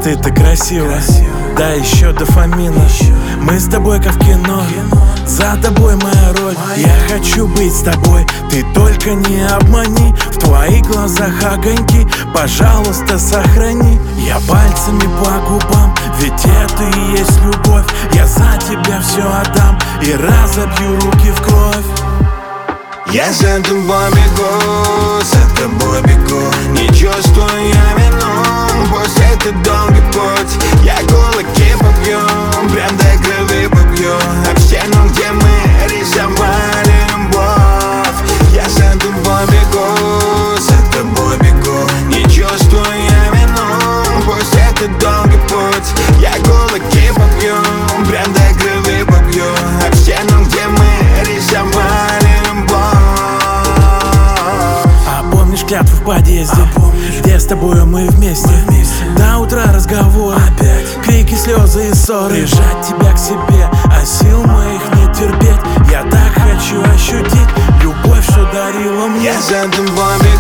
ты так красиво, да еще дофамина. Мы с тобой как в кино, за тобой моя роль. Я хочу быть с тобой, ты только не обмани. В твоих глазах огоньки, пожалуйста, сохрани. Я пальцами по губам, ведь это и есть любовь. Я за тебя все отдам и разобью руки в кровь. Я за тобой бегу, за тобой бегу. Не чувствую я вину, пусть это долгий путь. Я кулаки побью, прям до крови побью об стену, где мы рисовали любовь. Я за тобой бегу, за тобой бегу. Не чувствую я вину, пусть это долгий путь. Я кулаки побью, прям до крови побью об стену, где мы рисовали любовь. Клятвы в подъезде, где с тобой мы вместе. До утра разговор, крики, слезы и ссоры. Прижать тебя к себе, а сил моих не терпеть. Я так хочу ощутить любовь, что дарила мне. Я за тобой